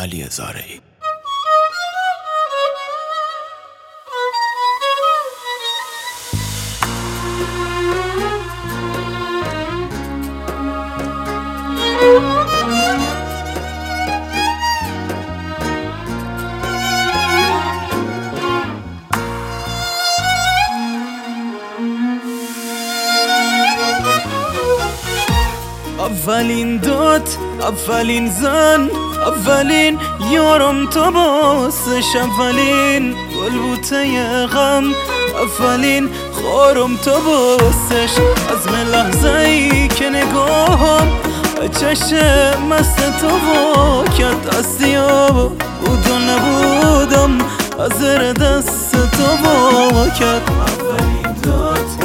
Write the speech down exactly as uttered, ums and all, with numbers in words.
علی زارعی. اولین داد، اولین زن، اولین یارم تو باسش، اولین گل بوته غم، اولین خارم تو باسش. از من لحظه ای که نگاهم چشم مست تو وا کرد، دستیابا بود و نبودم از زیر دست تو وا کرد. اولین داد